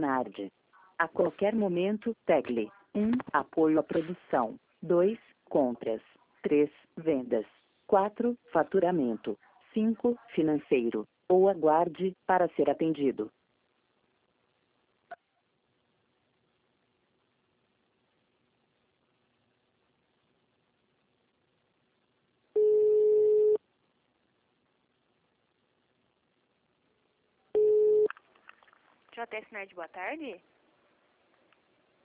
Leonardo. A qualquer momento, tecle 1. Apoio à produção. 2. Compras. 3. Vendas. 4. Faturamento. 5. Financeiro. Ou aguarde para ser atendido. JS Nerd, boa tarde.